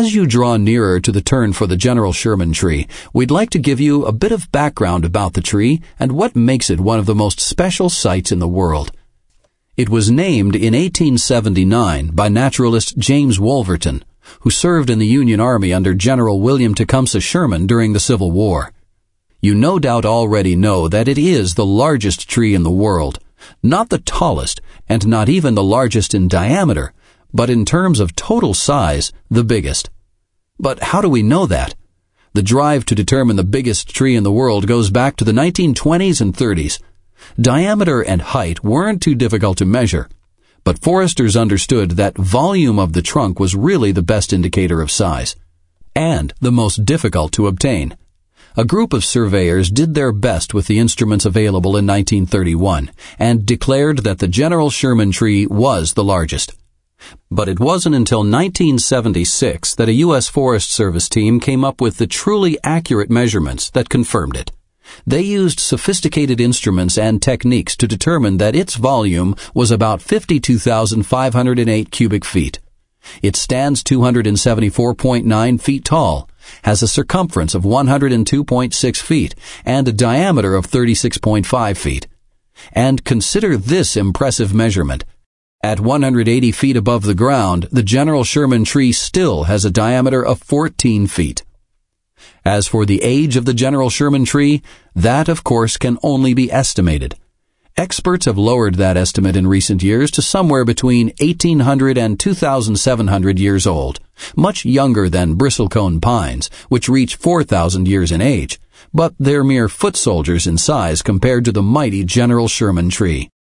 As you draw nearer to the turn for the General Sherman tree, we'd like to give you a bit of background about the tree and what makes it one of the most special sights in the world. It was named in 1879 by naturalist James Wolverton, who served in the Union Army under General William Tecumseh Sherman during the Civil War. You no doubt already know that it is the largest tree in the world, not the tallest and not even the largest in diameter, but in terms of total size, the biggest. But how do we know that? The drive to determine the biggest tree in the world goes back to the 1920s and 30s. Diameter and height weren't too difficult to measure, but foresters understood that volume of the trunk was really the best indicator of size, and the most difficult to obtain. A group of surveyors did their best with the instruments available in 1931 and declared that the General Sherman tree was the largest. But it wasn't until 1976 that a U.S. Forest Service team came up with the truly accurate measurements that confirmed it. They used sophisticated instruments and techniques to determine that its volume was about 52,508 cubic feet. It stands 274.9 feet tall, has a circumference of 102.6 feet, and a diameter of 36.5 feet. And consider this impressive measurement. At 180 feet above the ground, the General Sherman tree still has a diameter of 14 feet. As for the age of the General Sherman tree, that, of course, can only be estimated. Experts have lowered that estimate in recent years to somewhere between 1,800 and 2,700 years old, much younger than bristlecone pines, which reach 4,000 years in age, but they're mere foot soldiers in size compared to the mighty General Sherman tree.